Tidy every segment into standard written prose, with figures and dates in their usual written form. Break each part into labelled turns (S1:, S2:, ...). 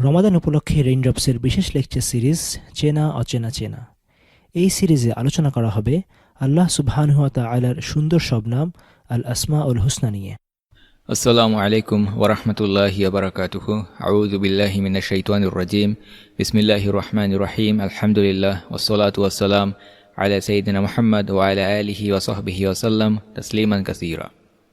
S1: রমাদান উপলক্ষে রেইনড্রপসের বিশেষ lecture series চেনা অচেনা চেনা। এই সিরিজে আলোচনা করা হবে আল্লাহ সুবহানাহু ওয়া তাআলার সুন্দর সব নাম আল আসমাউল হুসনা নিয়ে।
S2: আসসালামু আলাইকুম ওরহমতুল্লাহি ওয়াবারাকাতুহু। আউযু বিল্লাহি মিনাশ শাইতানির রাজিম। বিসমিল্লাহির রহমানির রহিম। আলহামদুলিল্লাহ ওয়াসসালাতু ওয়াসসালাম আলা সাইয়্যিদিনা মুহাম্মদ ওয়া আলা আলিহি ওয়া সাহবিহি ওয়া সাল্লাম তাসলিমান কাসীরা।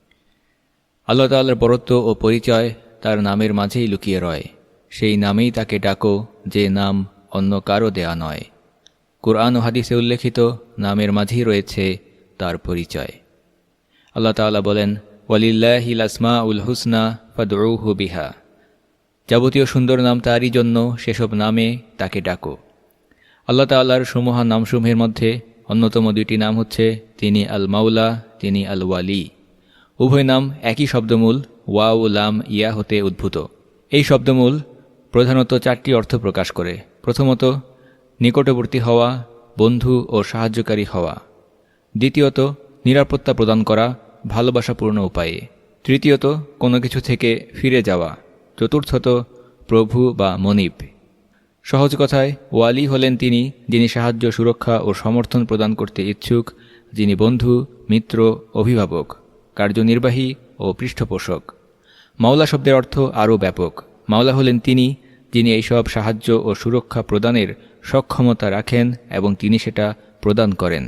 S2: আল্লাহ তাআলার বরত্ব ও পরিচয় তার নামের মাঝেই লুকিয়ে রয়। সেই নামেই তাকে ডাকো, যে নাম অন্য কারো দেয়া নয়। কুরআন ও হাদিসে উল্লেখিত নামের মাঝেই রয়েছে তার পরিচয়। আল্লাহ তাআলা বলেন, ওয়ালিল্লাহিল আসমাউল হুসনা ফাদউহু বিহা। যাবতীয় সুন্দর নাম তারই জন্য, সেসব নামে তাকে ডাকো। আল্লাহ তাআলার সমূহা নামসমূহের মধ্যে অন্যতম দুইটি নাম হচ্ছে তিনি আল মাওলা, তিনি আল ওয়ালি। উভয় নাম একই শব্দমূল ওয়াও লাম ইয়া হতে উদ্ভূত। এই শব্দমূল প্রধানত চারটি অর্থ প্রকাশ করে। প্রথমত, নিকটবর্তী হওয়া, বন্ধু ও সাহায্যকারী হওয়া। দ্বিতীয়ত, নিরাপত্তা প্রদান করা ভালোবাসাপূর্ণ উপায়ে। তৃতীয়ত, কোনো কিছু থেকে ফিরে যাওয়া। চতুর্থত, প্রভু বা মনিব। সহজ কথায়, ওয়ালি হলেন তিনি যিনি সাহায্য, সুরক্ষা ও সমর্থন প্রদান করতে ইচ্ছুক, যিনি বন্ধু, মিত্র, অভিভাবক, কার্যনির্বাহী ও পৃষ্ঠপোষক। মাওলা শব্দের অর্থ আরও ব্যাপক। মাওলা হলেন তিনি যিনি এইসব সাহায্য ও সুরক্ষা প্রদানের সক্ষমতা রাখেন এবং তিনি সেটা প্রদান করেন।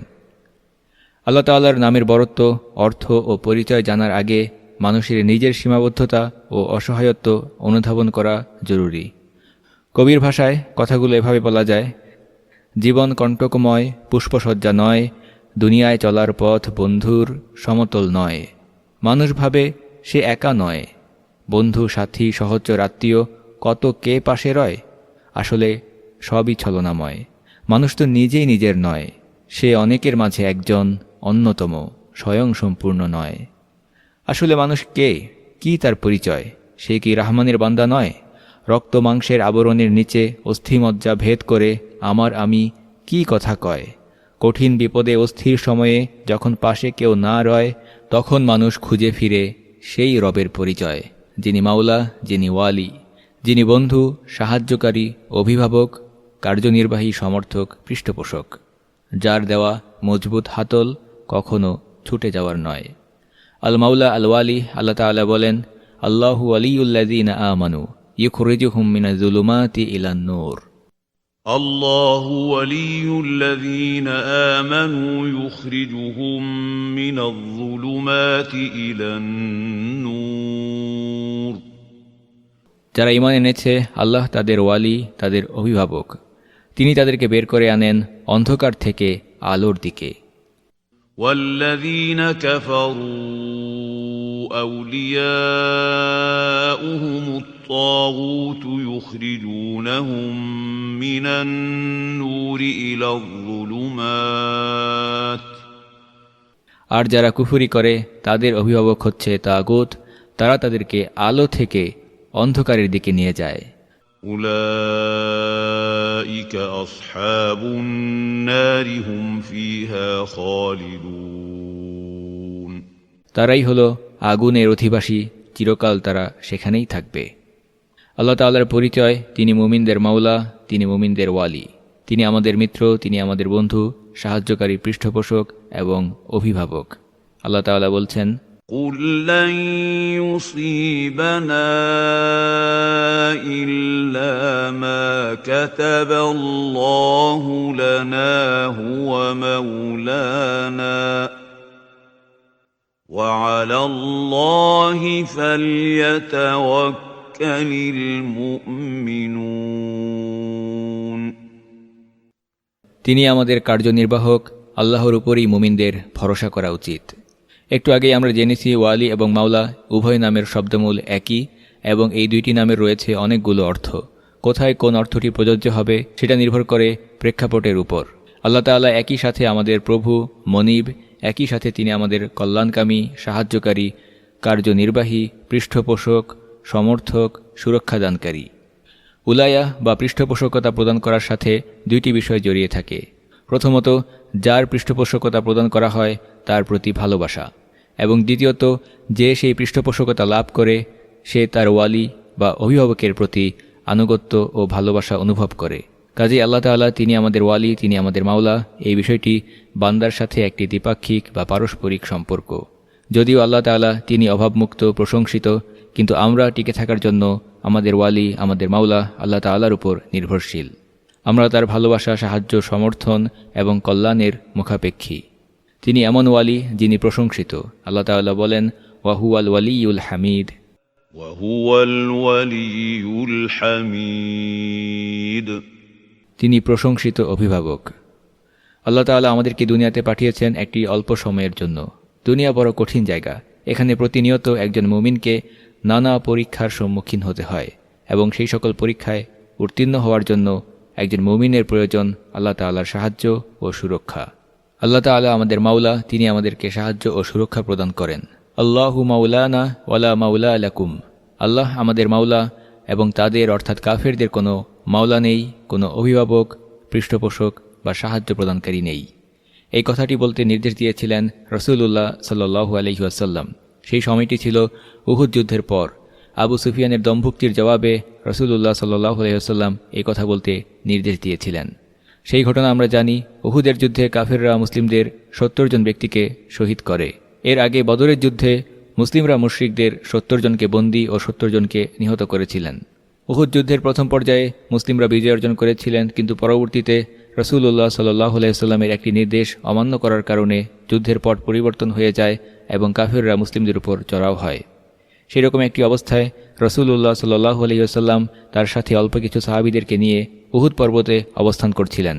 S2: আল্লাহ তাআলার নামের বরত্ব, অর্থ ও পরিচয় জানার আগে মানুষের নিজের সীমাবদ্ধতা ও অসহায়ত্ব অনুধাবন করা জরুরি। কবির ভাষায় কথাগুলো এভাবে বলা যায়, জীবন কণ্টকময়, পুষ্পসজ্জা নয়, দুনিয়ায় চলার পথ বন্ধুর সমতল নয়। মানুষ ভাবে সে একা নয়, বন্ধু, সাথী, সহচর, আত্মীয় কত কে পাশে রয়। আসলে সবই ছলনাময়। মানুষ তো নিজেই নিজের নয়, সে অনেকের মাঝে একজন, অন্যতম, স্বয়ং সম্পূর্ণ নয়। আসলে মানুষ কে, কি তার পরিচয়? সে কি রহমানের বান্দা নয়? রক্ত মাংসের আবরণের নিচে অস্থিমজ্জা ভেদ করে আমার আমি কি কথা কয়। কঠিন বিপদে অস্থির সময়ে যখন পাশে কেউ না রয়, তখন মানুষ খুঁজে ফিরে সেই রবের পরিচয়, যিনি মাওলা, যিনি ওয়ালি, যিনি বন্ধু, সাহায্যকারী, অভিভাবক, কার্যনির্বাহী, সমর্থক, পৃষ্ঠপোষক, যার দেওয়া মজবুত হাতল কখনো ছুটে যাওয়ার নয়। আল মাওলা আল ওয়ালি। আল্লাহ তাআলা বলেন, আল্লাহু ওয়ালিয়ুল্লাযীনা আমানু ইখরিজুহুম মিনাজ যুলুমাতি ইলান নূর।
S3: الله ولي الذين آمنوا يخرجهم من الظلمات إلى النور।
S2: যারা ঈমান এনেছে, আল্লাহ তাদের ওয়ালি, তাদের অভিভাবক। তিনি তাদেরকে বের করে আনেন অন্ধকার থেকে আলোর দিকে।
S3: والذين كفروا أولياؤهم الطاغوت يخرجونهم من النور إلى الظلمات।
S2: আর যারা কুফরি করে, তাদের অভিভাবক হচ্ছে তাগুত, তারা তাদেরকে আলো থেকে অন্ধকারের দিকে নিয়ে যায়।
S3: أولئك أصحاب النار هم فيها خالدون।
S2: তারাই হলো আগুনের অধিবাসী, চিরকাল তারা সেখানেই থাকবে। আল্লাহ তাআলার পরিচয়, তিনি মুমিনদের মাওলা, তিনি মুমিনদের ওয়ালি, তিনি আমাদের মিত্র, তিনি আমাদের বন্ধু, সাহায্যকারী, পৃষ্ঠপোষক এবং অভিভাবক। আল্লাহ তাআলা বলছেন,
S3: قل لن يصيبنا إلا ما كتب الله لنا هو مولانا وعلى الله فليتوكل المؤمنون।
S2: তিনি আমাদের কার্যনির্বাহক, আল্লাহর উপরই মুমিনদের ভরসা করা উচিত। একটু আগেই আমরা জেনেছি ওয়ালি এবং মাওলা উভয় নামের শব্দমূল একই এবং এই দুইটি নামের রয়েছে অনেকগুলো অর্থ। কোথায় কোন অর্থটি প্রযোজ্য হবে সেটা নির্ভর করে প্রেক্ষাপটের উপর। আল্লাহ তাআলা একই সাথে আমাদের প্রভু, মনিব, একই সাথে তিনি আমাদের কল্যাণকামী, সাহায্যকারী, কার্যনির্বাহী, পৃষ্ঠপোষক, সমর্থক, সুরক্ষাদানকারী। উলায়া বা পৃষ্ঠপোষকতা প্রদান করার সাথে দুইটি বিষয় জড়িয়ে থাকে। প্রথমত, যার পৃষ্ঠপোষকতা প্রদান করা হয় তার প্রতি ভালোবাসা, এবং দ্বিতীয়ত, যে সেই পৃষ্ঠপোষকতা লাভ করে সে তার ওয়ালি বা অভিভাবকের প্রতি আনুগত্য ও ভালোবাসা অনুভব করে। কাজেই আল্লাহ তাআলা তিনি আমাদের ওয়ালি, তিনি আমাদের মাওলা, এই বিষয়টি বান্দার সাথে একটি দ্বিপাক্ষিক বা পারস্পরিক সম্পর্ক। যদিও আল্লাহ তাআলা তিনি অভাবমুক্ত, প্রশংসিত, কিন্তু আমরা টিকে থাকার জন্য আমাদের ওয়ালি, আমাদের মাওলা আল্লাহ তাআলার উপর নির্ভরশীল। আমরা তার ভালোবাসা, সাহায্য, সমর্থন এবং কল্যাণের মুখাপেক্ষী। তিনি এমন ওয়ালি যিনি প্রশংসিত। আল্লাহ তাআলা বলেন, ওয়াহুয়াল ওয়ালিউল হামিদ,
S3: ওয়াহুয়াল ওয়ালিউল হামিদ।
S2: তিনি প্রশংসিত অভিভাবক। আল্লাহ তাআলা আমাদেরকে দুনিয়াতে পাঠিয়েছেন একটি অল্প সময়ের জন্য। দুনিয়া বড় কঠিন জায়গা। এখানে প্রতিনিয়ত একজন মুমিনকে নানা পরীক্ষার সম্মুখীন হতে হয় এবং সেই সকল পরীক্ষায় উত্তীর্ণ হওয়ার জন্য একজন মুমিনের প্রয়োজন আল্লাহ তাআলার সাহায্য ও সুরক্ষা। আল্লাহ তাআলা আমাদের মাওলা, তিনি আমাদেরকে সাহায্য ও সুরক্ষা প্রদান করেন। আল্লাহু মাওলানা ওয়ালা মাওলা লাকুম। আল্লাহ আমাদের মাওলা এবং তাদের অর্থাৎ কাফেরদের কোনো মাওলা নেই, কোনো অভিভাবক, পৃষ্ঠপোষক বা সাহায্য প্রদানকারী নেই। এই কথাটি বলতে নির্দেশ দিয়েছিলেন রাসূলুল্লাহ সাল্লাল্লাহু আলাইহি ওয়াসাল্লাম। সেই সময়টি ছিল উহুদ যুদ্ধের পর। আবু সুফিয়ানের দম্ভুক্তির জবাবে রাসূলুল্লাহ সাল্লাল্লাহু আলাইহি ওয়াসাল্লাম এই কথা বলতে নির্দেশ দিয়েছিলেন। সেই ঘটনা আমরা জানি। উহুদের যুদ্ধে কাফেররা মুসলিমদের ৭০ জন ব্যক্তিকে শহীদ করে। এর আগে বদরের যুদ্ধে মুসলিমরা মুশরিকদের ৭০ জনকে বন্দী ও ৭০ জনকে নিহত করেছিলেন। উহুদ যুদ্ধের প্রথম পর্যায়ে মুসলিমরা বিজয় অর্জন করেছিলেন, কিন্তু পরবর্তীতে রাসূলুল্লাহ সাল্লাল্লাহু আলাইহি ওয়াসাল্লামের একটি নির্দেশ অমান্য করার কারণে যুদ্ধের পট পরিবর্তন হয়ে যায় এবং কাফেররা মুসলিমদের উপর চড়াও হয়। সেই রকম একটি অবস্থায় রাসূলুল্লাহ সাল্লাল্লাহু আলাইহি ওয়াসাল্লাম তার সাথে অল্প কিছু সাহাবীদেরকে নিয়ে উহুদ পর্বতে অবস্থান করছিলেন।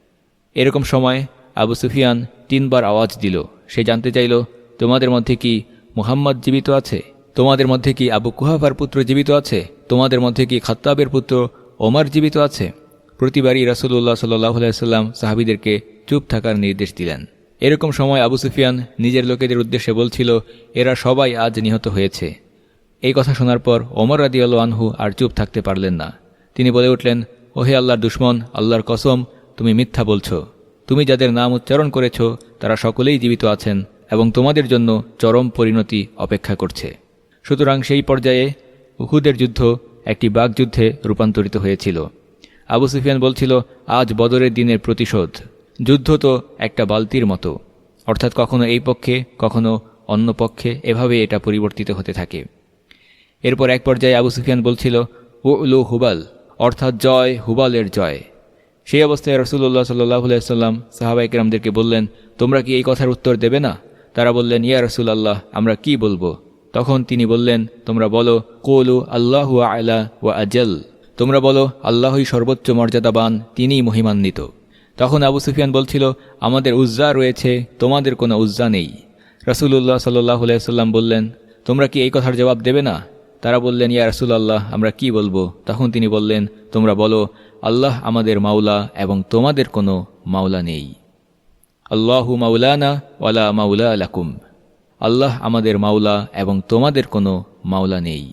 S2: এরকম সময় আবু সুফিয়ান ৩ বার আওয়াজ দিল। সে জানতে চাইল, তোমাদের মধ্যে কি মুহাম্মদ জীবিত আছে? তোমাদের মধ্যে কি আবু কুহাফার পুত্র জীবিত আছে? তোমাদের মধ্যে কি খাত্তাবের পুত্র ওমর জীবিত আছে? প্রতিবারই রাসূলুল্লাহ সাল্লাল্লাহু আলাইহি ওয়াসাল্লাম সাহাবীদেরকে চুপ থাকার নির্দেশ দিলেন। এরকম সময় আবু সুফিয়ান নিজের লোকেদের উদ্দেশ্যে বলছিল, এরা সবাই আজ নিহত হয়েছে। এই কথা শোনার পর ওমর রাদিয়াল্লাহু আনহু আর চুপ থাকতে পারলেন না। তিনি বলে উঠলেন, ওহে আল্লাহর দুশমন, আল্লাহর কসম, তুমি মিথ্যা বলছ। তুমি যাদের নাম উচ্চারণ করেছ তারা সকলেই জীবিত আছেন এবং তোমাদের জন্য চরম পরিণতি অপেক্ষা করছে। সুতরাং সেই পর্যায়ে উহুদের যুদ্ধ একটি বাকযুদ্ধে রূপান্তরিত হয়েছিল। আবু সুফিয়ান বলছিল, আজ বদরের দিনের প্রতিশোধ। যুদ্ধ তো একটা বালতির মতো, অর্থাৎ কখনো এই পক্ষে কখনো অন্য পক্ষে, এভাবে এটা পরিবর্তিত হতে থাকে। এরপর এক পর্যায়ে আবু সুফিয়ান বলছিল, উলু হুবাল, অর্থাৎ জয় হুবালের জয়। সেই অবস্থায় রাসূলুল্লাহ সাল্লাল্লাহু আলাইহি ওয়াসাল্লাম সাহাবায়ে কেরামদেরকে বললেন, তোমরা কি এই কথার উত্তর দেবে না? তারা বললেন, ইয়া রাসূলুল্লাহ, আমরা কি বলবো? তখন তিনি বললেন, তোমরা বলো, কুলু আল্লাহু আ'লা ওয়া আজাল। তোমরা বলো, আল্লাহই সর্বোচ্চ মর্যাদাবান, তিনিই মহিমান্বিত। তখন আবু সুফিয়ান বলছিল, আমাদের উজ্জা রয়েছে, তোমাদের কোনো উজ্জা নেই। রাসূলুল্লাহ সাল্লাল্লাহু আলাইহি ওয়াসাল্লাম বললেন, তোমরা কি এই কথার জবাব দেবে না? তারা বললেন, ইয়া রাসূলুল্লাহ, আমরা কি বলবো? তখন তিনি বললেন, তোমরা বলো, আল্লাহ আমাদের মাওলা এবং তোমাদের কোনো মাওলা নেই। আল্লাহু মাওলানা ওয়ালা মাওলা লাকুম। আল্লাহ আমাদের মাওলা এবং তোমাদের কোনো মাওলা নেই।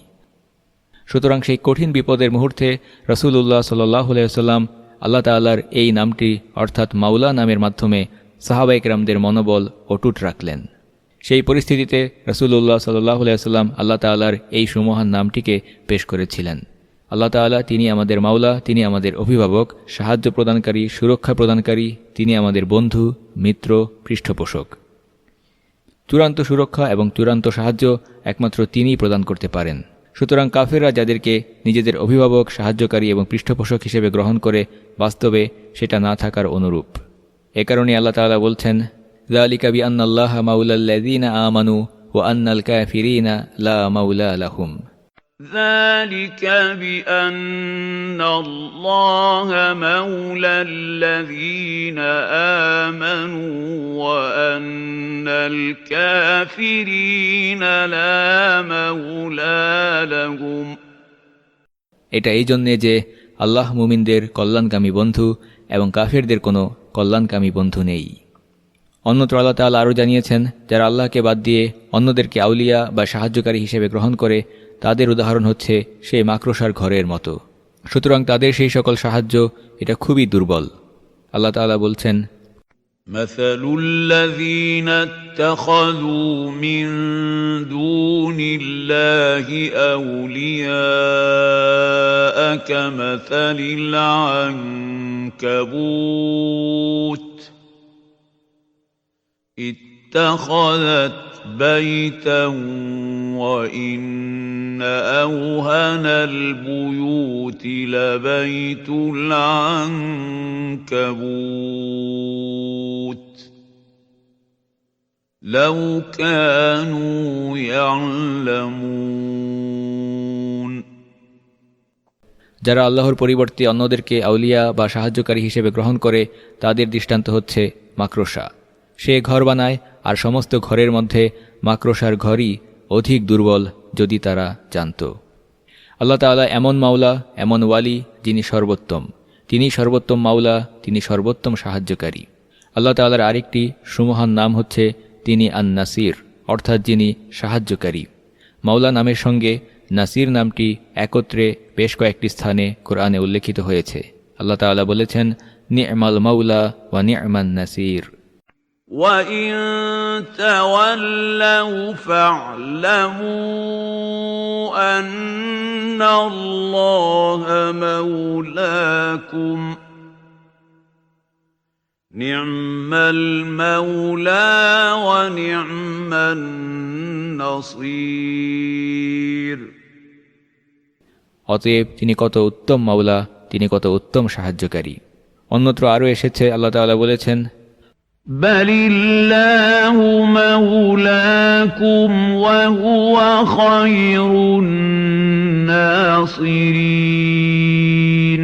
S2: সুতরাং সেই কঠিন বিপদের মুহূর্তে রাসূলুল্লাহ সাল্লাল্লাহু আলাইহি ওয়াসাল্লাম আল্লাহ তাআলার এই নামটি অর্থাৎ মাওলা নামের মাধ্যমে সাহাবায়ে কেরামদের মনোবল অটুট রাখলেন। সেই পরিস্থিতিতে রাসূলুল্লাহ সাল্লাল্লাহু আলাইহি ওয়াসাল্লাম আল্লাহ তাআলার এই সুমহান নামটিকে পেশ করেছিলেন। আল্লাহ তাআলা তিনি আমাদের মাওলা, তিনি আমাদের অভিভাবক, সাহায্য প্রদানকারী, সুরক্ষা প্রদানকারী, তিনি আমাদের বন্ধু, মিত্র, পৃষ্ঠপোষক। চূড়ান্ত সুরক্ষা এবং চূড়ান্ত সাহায্য একমাত্র তিনিই প্রদান করতে পারেন। সুতরাং কাফেররা যাদেরকে নিজেদের অভিভাবক, সাহায্যকারী এবং পৃষ্ঠপোষক হিসেবে গ্রহণ করে, বাস্তবে সেটা না থাকার অনুরূপ। এ কারণে আল্লাহ তাআলা বলছেন, যালিকা বিআন্নাল্লাহা মাওলাল্লাযীনা আমানু ওয়া আন্নাল কাফিরিনা লা মাওলা লাহুম।
S3: ذلك بأن الله مولى الذين آمنوا وأن الكافرين لا مولى لهم।
S2: এটা এই জন্যে যে আল্লাহ মুমিনদের কল্যাণকামী বন্ধু এবং কাফেরদের কোনো কল্যাণকামী বন্ধু নেই। অন্যত্র আল্লাহ তাআলা আরও জানিয়েছেন, যারা আল্লাহকে বাদ দিয়ে অন্যদেরকে আউলিয়া বা সাহায্যকারী হিসেবে গ্রহণ করে, তাদের উদাহরণ হচ্ছে সেই মাকড়সার ঘরের মতো। সুতরাং তাদের সেই সকল সাহায্য এটা খুবই দুর্বল। আল্লাহ তাআলা বলছেন,
S3: مثل الذين اتخذوا من دون الله أولياء كمثل العنكبوت اتخذت بيتا وإن أوهن البيوت لبيت العنكبوت لو كانوا يعلمون
S2: যারা আল্লাহর পরিবর্তে অন্যদেরকে আউলিয়া বা সাহায্যকারী হিসেবে গ্রহণ করে তাদের দৃষ্টান্ত হচ্ছে মাকড়সা। সে ঘর বানায় আর সমস্ত ঘরের মধ্যে মাকড়সার ঘরই অধিক দুর্বল, যদি তারা জানত। আল্লাহ তাআলা এমন মাওলা, এমন ওয়ালি যিনি সর্বোত্তম। তিনি সর্বোত্তম মাওলা, তিনি সর্বোত্তম সাহায্যকারী। আল্লাহ তাআলার আরেকটি সুমহান নাম হচ্ছে তিনি আন-নাসির, অর্থাৎ যিনি সাহায্যকারী। মাওলা নামের সঙ্গে নাসির নামটি একত্রে বেশ কয়েকটি স্থানে কোরআনে উল্লেখিত হয়েছে। আল্লাহ তাআলা বলেছেন, নি'মাল মাওলা ওয়া নি'মান নাসির।
S3: وَإِن تَوَلَّوْا فَاعْلَمُوا أَنَّ اللَّهَ مَوْلَاكُمْ نِعْمَ الْمَوْلَى وَنِعْمَ النَّصِيرُ।
S2: অতএব তিনি কত উত্তম মাওলা, তিনি কত উত্তম সাহায্যকারী। অন্যত্র আরও এসেছে, আল্লাহ তাআলা বলেছেন,
S3: بل الله مولاكم وهو خير الناصرين।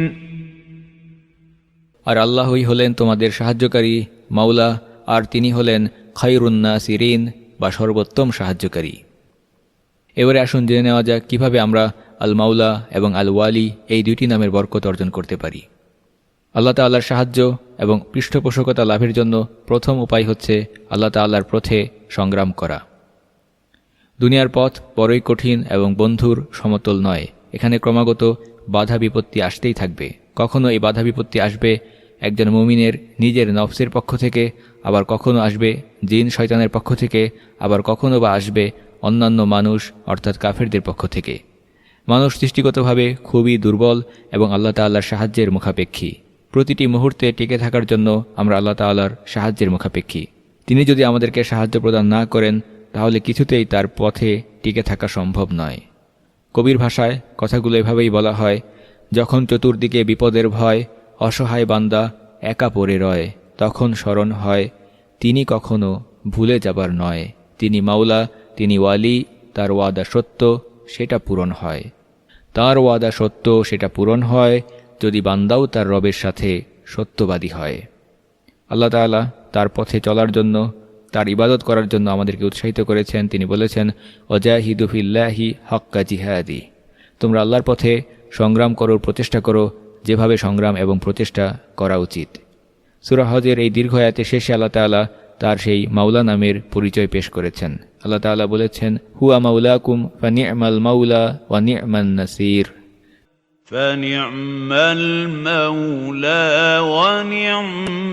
S2: আর আল্লাহই হলেন তোমাদের সাহায্যকারী মাওলা, আর তিনি হলেন খায়রুন নাসিরিন বা সর্বোত্তম সাহায্যকারী। এবারে আসুন জেনে নেওয়া যাক কিভাবে আমরা আল মাওলা এবং আল ওয়ালি এই দুইটি নামের বরকত অর্জন করতে পারি। আল্লাহ তাআলার সাহায্য এবং পৃষ্ঠপোষকতা লাভের জন্য প্রথম উপায় হচ্ছে আল্লাহ তাআলার পথে সংগ্রাম করা। দুনিয়ার পথ বড়ই কঠিন এবং বন্ধুর সমতল নয়। এখানে ক্রমাগত বাধা বিপত্তি আসতেই থাকবে। কখনো এই বাধা বিপত্তি আসবে একজন মুমিনের নিজের নফসের পক্ষ থেকে, আবার কখনো আসবে জিন শয়তানের পক্ষ থেকে, আবার কখনো বা আসবে অন্যান্য মানুষ অর্থাৎ কাফেরদের পক্ষ থেকে। মানুষ সৃষ্টিগতভাবে খুবই দুর্বল এবং আল্লাহ তাআলার সাহায্যের মুখাপেক্ষী। প্রতিটি মুহূর্তে টিকে থাকার জন্য আমরা আল্লাহ তাআলার সাহায্যের মুখাপেক্ষী। তিনি যদি আমাদেরকে সাহায্য প্রদান না করেন তাহলে কিছুতেই তার পথে টিকে থাকা সম্ভব নয়। কবির ভাষায় কথাগুলো এভাবেই বলা হয়, যখন চতুর্দিকে বিপদের ভয়, অসহায় বান্দা একা পড়ে রয়, তখন স্মরণ হয় তিনি কখনো ভুলে যাবার নয়। তিনি মাওলা, তিনি ওয়ালি, তার ওয়াদা সত্য, সেটা পূরণ হয়। তার ওয়াদা সত্য, সেটা পূরণ হয় যদি বান্দাও তার রবের সাথে সত্যবাদী হয়। আল্লাহ তাআলা তার পথে চলার জন্য, তার ইবাদত করার জন্য আমাদেরকে উৎসাহিত করেছেন। তিনি বলেছেন, ওয়াজাহিদু ফিল্লাহি হাক্কা জিহাদি, তোমরা আল্লাহর পথে সংগ্রাম করো, প্রচেষ্টা করো যেভাবে সংগ্রাম এবং প্রচেষ্টা করা উচিত। সূরা হজের এই দীর্ঘ আয়াতে শেষে আল্লাহ তাআলা তার সেই মাওলা নামের পরিচয় পেশ করেছেন। আল্লাহ তাআলা বলেছেন, হুয়া মাওলাকুম ফানি'মাল মাওলা ওয়া নি'মান নাসির।
S3: فنعم المولى ونعم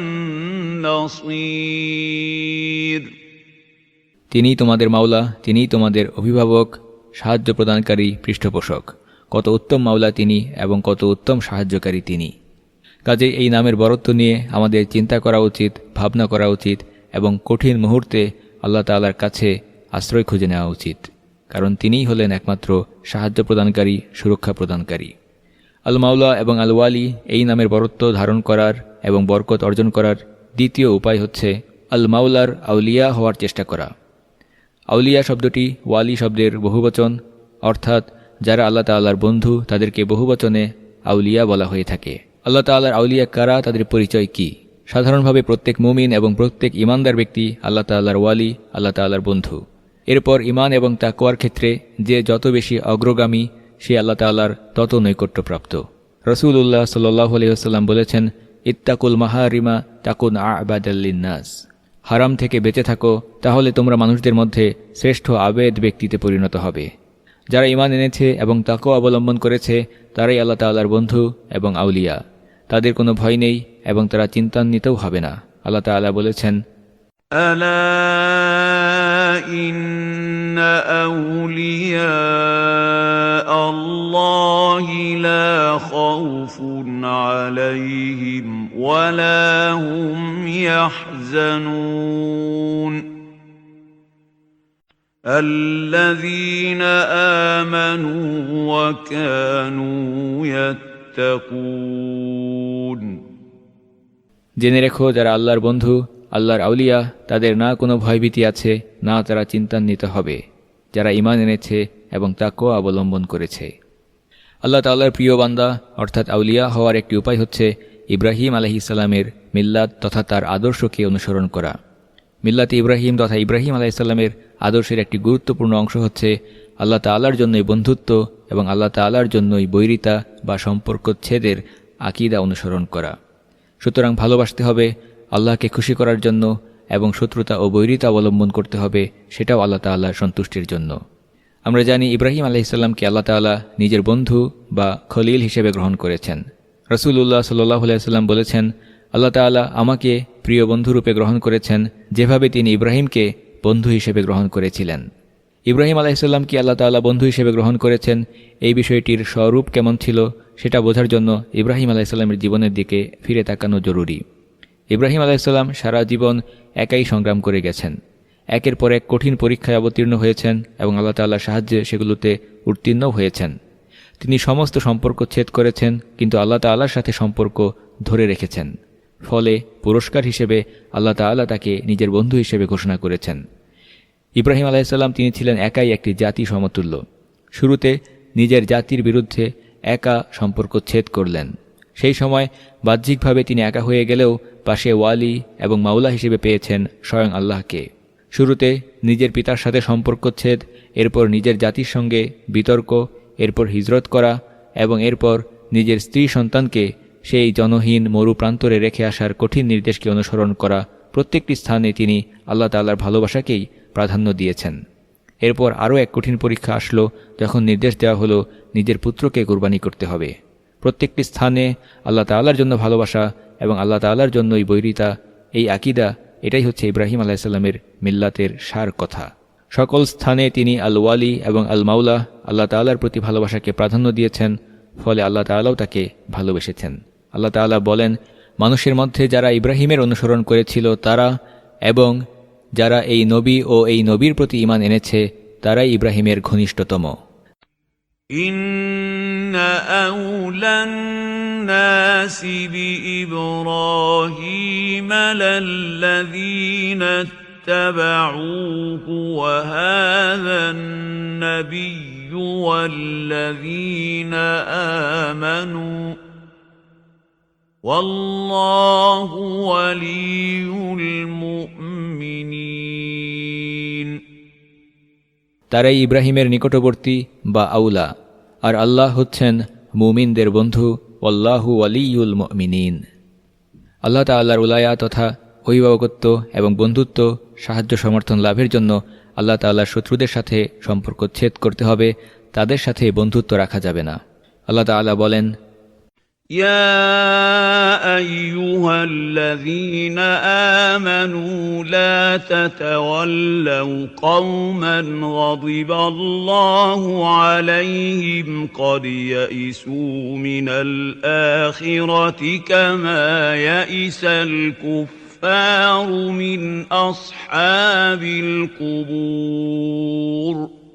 S3: النصير।
S2: তিনিই তোমাদের মাওলা, তিনিই তোমাদের অভিভাবক, সাহায্য প্রদানকারী, পৃষ্ঠপোষক। কত উত্তম মাওলা তিনি এবং কত উত্তম সাহায্যকারী তিনি। কাজেই এই নামের বরত্ব নিয়ে আমাদের চিন্তা করা উচিত, ভাবনা করা উচিত এবং কঠিন মুহূর্তে আল্লাহ তাআলার কাছে আশ্রয় খুঁজে নেওয়া উচিত, কারণ তিনিই হলেন একমাত্র সাহায্য প্রদানকারী, সুরক্ষা প্রদানকারী। আল মাওলা এবং আল ওয়ালি এই নামের বরত্ব ধারণ করার এবং বরকত অর্জন করার দ্বিতীয় উপায় হচ্ছে আল মাওলার আউলিয়া হওয়ার চেষ্টা করা। আউলিয়া শব্দটি ওয়ালি শব্দের বহুবচন, অর্থাৎ যারা আল্লাহ তাআলার বন্ধু তাদেরকে বহুবচনে আউলিয়া বলা হয়ে থাকে। আল্লাহ তাআলার আউলিয়া কারা, তাদের পরিচয় কি? সাধারণভাবে প্রত্যেক মুমিন এবং প্রত্যেক ইমানদার ব্যক্তি আল্লাহ তাআলার ওয়ালি, আল্লাহ তাআলার বন্ধু। এরপর ইমান এবং তাকওয়ার ক্ষেত্রে যে যত বেশি অগ্রগামী সে আল্লাহ তাআলার তত নৈকট্যপ্রাপ্ত। রাসূলুল্লাহ সাল্লাল্লাহু আলাইহি ওয়াসাল্লাম বলেছেন, ইত্তাকুল মাহারিমা তাকুন আ'বাদাল লিন্নাস, হারাম থেকে বেঁচে থাকো তাহলে তোমরা মানুষদের মধ্যে শ্রেষ্ঠ আবেদ ব্যক্তিতে পরিণত হবে। যারা ইমান এনেছে এবং তাকওয়া অবলম্বন করেছে তারাই আল্লাহ তাআলার বন্ধু এবং আউলিয়া। তাদের কোনো ভয় নেই এবং তারা চিন্তান্বিতও হবে না। আল্লাহ তাআলা বলেছেন,
S3: ألا إن أولياء الله لا خوف عليهم ولا هم يحزنون الذين آمنوا وكانوا يتقون
S2: জেনে রেখো যারা আল্লাহর বন্ধু, আল্লাহর আউলিয়া, তাদের না কোনো ভয়ভীতি আছে, না তারা চিন্তান্বিত হবে, যারা ঈমান এনেছে এবং তাকওয়া অবলম্বন করেছে। আল্লাহ তাআলার প্রিয় বান্দা অর্থাৎ আউলিয়া হওয়ার একটি উপায় হচ্ছে ইব্রাহিম আলাইহিস সালামের মিল্লাত তথা তার আদর্শকে অনুসরণ করা। মিল্লাতে ইব্রাহিম তথা ইব্রাহিম আলাইহিস সালামের আদর্শের একটি গুরুত্বপূর্ণ অংশ হচ্ছে আল্লাহ তাআলার জন্যই বন্ধুত্ব এবং আল্লাহ তাআলার জন্যই বৈরিতা বা সম্পর্কচ্ছেদের আকীদা অনুসরণ করা। সুতরাং ভালোবাসতে হবে আল্লাহকে খুশি করার জন্য এবং শত্রুতা ও বৈরিতা অবলম্বন করতে হবে সেটাও আল্লাহ তাআলার সন্তুষ্টির জন্য। আমরা জানি ইব্রাহিম আলাইহিস সালামকে আল্লাহ তাআলা নিজের বন্ধু বা খলিল হিসেবে গ্রহণ করেছেন। রাসূলুল্লাহ সাল্লাল্লাহু আলাইহি ওয়াসাল্লাম বলেছেন, আল্লাহ তাআলা আমাকে প্রিয় বন্ধুরূপে গ্রহণ করেছেন যেভাবে তিনি ইব্রাহিমকে বন্ধু হিসেবে গ্রহণ করেছিলেন। ইব্রাহিম আলাইহিস সালামকে আল্লাহ তাআলা বন্ধু হিসেবে গ্রহণ করেছেন, এই বিষয়টির স্বরূপ কেমন ছিল সেটা বোঝার জন্য ইব্রাহিম আলাইহিস সালামের জীবনের দিকে ফিরে তাকানো জরুরি। ইব্রাহিম আলাইহিস সালাম সারা জীবন একাই সংগ্রাম করে গেছেন, একের পর এক কঠিন পরীক্ষায় অবতীর্ণ হয়েছেন এবং আল্লাহ তাআলার সাহায্যে সেগুলোতে উত্তীর্ণও হয়েছেন। তিনি সমস্ত সম্পর্ক ছেদ করেছেন, কিন্তু আল্লাহ তাআলার সাথে সম্পর্ক ধরে রেখেছেন। ফলে পুরস্কার হিসেবে আল্লাহ তাআলা তাকে নিজের বন্ধু হিসেবে ঘোষণা করেছেন। ইব্রাহিম আলাইহিস সালাম তিনি ছিলেন একাই একটি জাতি সমতুল্য। শুরুতে নিজের জাতির বিরুদ্ধে একা সম্পর্ক ছেদ করলেন। সেই সময় বাহ্যিকভাবে তিনি একা হয়ে গেলেও পাশে ওয়ালি এবং মাওলা হিসেবে পেয়েছেন স্বয়ং আল্লাহকে। শুরুতে নিজের পিতার সাথে সম্পর্কচ্ছেদ, এরপর নিজের জাতির সঙ্গে বিতর্ক, এরপর হিজরত করা এবং এরপর নিজের স্ত্রী সন্তানকে সেই জনহীন মরু প্রান্তরে রেখে আসার কঠিন নির্দেশকে অনুসরণ করা, প্রত্যেকটি স্থানে তিনি আল্লাহ তাআলার ভালোবাসাকেই প্রাধান্য দিয়েছেন। এরপর আরও এক কঠিন পরীক্ষা আসলো যখন নির্দেশ দেওয়া হলো নিজের পুত্রকে কুরবানি করতে হবে। প্রত্যেকটি স্থানে আল্লাহ তাআলার জন্য ভালোবাসা এবং আল্লাহ তাআলার জন্যই বৈরিতা, এই আকীদা, এটাই হচ্ছে ইব্রাহিম আলাইহিস সালামের মিল্লাতের সার কথা। সকল স্থানে তিনি আল ওয়ালি এবং আল মাওলা, আল্লাহ তাআলার প্রতি ভালোবাসাকে প্রাধান্য দিয়েছেন। ফলে আল্লাহ তাআলাও তাকে ভালোবেসেছেন। আল্লাহ তাআলা বলেন, মানুষের মধ্যে যারা ইব্রাহিমের অনুসরণ করেছিল তারা এবং যারা এই নবী ও এই নবীর প্রতি ঈমান এনেছে তারাই ইব্রাহিমের ঘনিষ্ঠতম।
S3: ইন্না আউলান নাসি বিইব্রাহিমা লাল্লাযীনা ইত্তাবাউহু ওয়া হাযান নাবিয়্যু ওয়াল্লাযীনা আমানু ওয়াল্লাহু ওয়ালিয়ুল মুমিনিন।
S2: তারাই ইব্রাহিমের নিকটবর্তী বা আউলা, আর আল্লাহ হচ্ছেন মুমিনদের বন্ধু। ওয়াল্লাহু ওয়ালিয়ুল মুমিনিন। আল্লাহ তাআলার উলায়া তথা অভিভাবকত্ব এবং বন্ধুত্ব, সাহায্য সমর্থন লাভের জন্য আল্লাহ তাআলার শত্রুদের সাথে সম্পর্ক ছেদ করতে হবে, তাদের সাথে বন্ধুত্ব রাখা যাবে না। আল্লাহ তাআলা বলেন,
S3: يا أيها الذين آمنوا لا تتولوا قوما غضب الله عليهم قد يئسوا من الآخرة كما يئس الكفار من أصحاب القبور।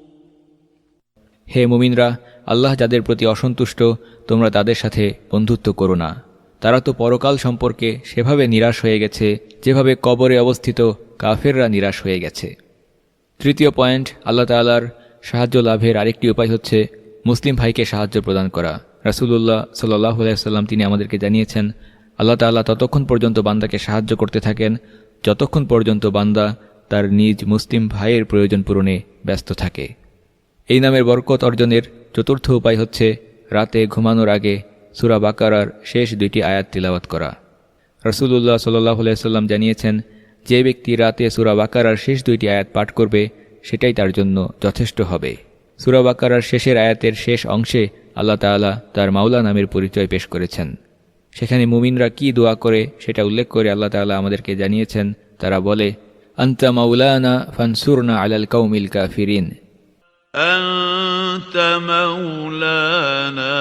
S2: হে মুমিনরা, আল্লাহ যাদের প্রতি অসন্তুষ্ট তোমরা তাদের সাথে বন্ধুত্ব করো না। তারা তো পরকাল সম্পর্কে সেভাবে নিরাশ হয়ে গেছে যেভাবে কবরে অবস্থিত কাফেররা নিরাশ হয়ে গেছে। তৃতীয় পয়েন্ট, আল্লাহ তাআলার সাহায্য লাভের আরেকটি উপায় হচ্ছে মুসলিম ভাইকে সাহায্য প্রদান করা। রাসূলুল্লাহ সাল্লাল্লাহু আলাইহি ওয়াসাল্লাম তিনি আমাদেরকে জানিয়েছেন, আল্লাহ তাআলা ততক্ষণ পর্যন্ত বান্দাকে সাহায্য করতে থাকেন যতক্ষণ পর্যন্ত বান্দা তার নিজ মুসলিম ভাইয়ের প্রয়োজন পূরণে ব্যস্ত থাকে। এই নামের বরকত অর্জনের চতুর্থ উপায় হচ্ছে রাতে ঘুমানোর আগে সূরা বাকারার শেষ দুইটি আয়াত তিলাওয়াত করা। রাসূলুল্লাহ সাল্লাল্লাহু আলাইহি ওয়াসাল্লাম জানিয়েছেন, যে ব্যক্তি রাতে সূরা বাকারার শেষ দুইটি আয়াত পাঠ করবে সেটাই তার জন্য যথেষ্ট হবে। সূরা বাকারার শেষের আয়াতের শেষ অংশে আল্লাহ তাআলা তার মাওলা নামের পরিচয় পেশ করেছেন। সেখানে মুমিনরা কি দোয়া করে সেটা উল্লেখ করে আল্লাহ তাআলা আমাদেরকে জানিয়েছেন। তারা বলে, আনতা মাওলানা ফানসুরনা আলাল কওমিল কাফিরিন।
S3: أنت مولانا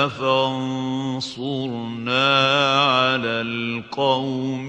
S3: فانصرنا على القوم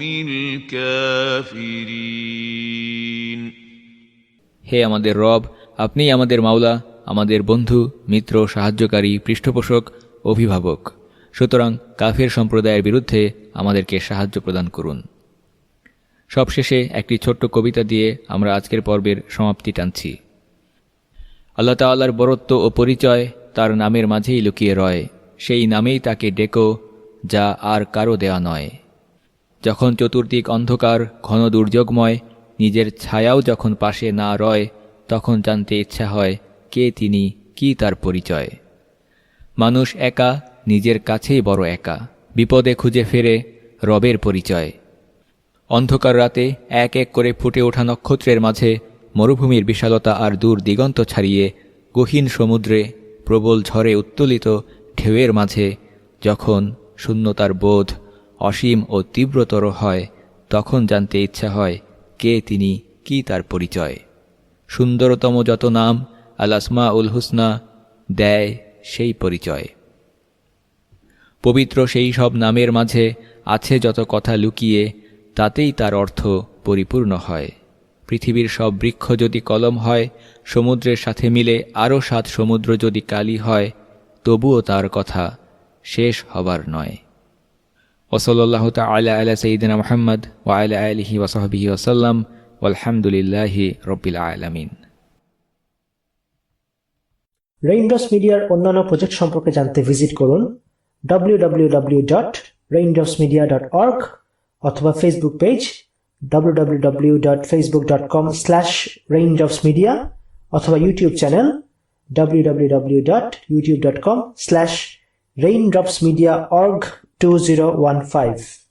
S3: الكافرين।
S2: হে আমাদের রব, আপনিই আমাদের মাওলা, আমাদের বন্ধু, মিত্র, সাহায্যকারী, পৃষ্ঠপোষক, অভিভাবক। সুতরাং কাফের সম্প্রদায়ের বিরুদ্ধে আমাদেরকে সাহায্য প্রদান করুন। সবশেষে একটি ছোট্ট কবিতা দিয়ে আমরা আজকের পর্বের সমাপ্তি টানছি। আল্লাহ তাআলার বরত্ব ও পরিচয় তার নামের মাঝেই লুকিয়ে রয়, সেই নামেই তাকে ডেকো যা আর কারো দেয়া নয়। যখন চতুর্দিক অন্ধকার, ঘন দুর্যোগময়, নিজের ছায়াও যখন পাশে না রয়, তখন জানতে ইচ্ছা হয় কে তিনি, কি তার পরিচয়। মানুষ একা, নিজের কাছেই বড় একা, বিপদে খুঁজে ফেরে রবের পরিচয়। অন্ধকার রাতে এক এক করে ফুটে ওঠা নক্ষত্রের মাঝে, মরুভূমির বিশালতা আর দূর দিগন্ত ছাড়িয়ে, গহীন সমুদ্রে প্রবল ঝড়ে উত্তোলিত ঢেউয়ের মাঝে যখন শূন্যতার বোধ অসীম ও তীব্রতর হয়, তখন জানতে ইচ্ছা হয় কে তিনি, কি তার পরিচয়। সুন্দরতম যত নাম আল আসমাউল হুসনা দেয় সেই পরিচয়। পবিত্র সেই সব নামের মাঝে আছে যত কথা লুকিয়ে, তাতেই তার অর্থ পরিপূর্ণ হয়। পৃথিবীর সব বৃক্ষ যদি কলম হয়, সমুদ্রের সাথে মিলে আরও 7 সমুদ্র যদি কালি হয়, তবুও তার কথা শেষ হবার নয়। ওয়াসাল্লাল্লাহু তাআলা আলা সাইয়্যিদিনা মুহাম্মদ ওয়া আলা আলিহি ওয়া সাহবিহি ওয়াসাল্লাম, ওয়ালহামদুলিল্লাহি রাব্বিল আলামিন।
S1: রেইনড্রপস মিডিয়ার অন্যান্য প্রজেক্ট সম্পর্কে জানতে ভিজিট করুন www.raindropsmedia.org অথবা ফেসবুক পেজ www.facebook.com/raindropsmedia অথবা ইউটিউব চ্যানেল www.youtube.com/raindropsmediaorg2015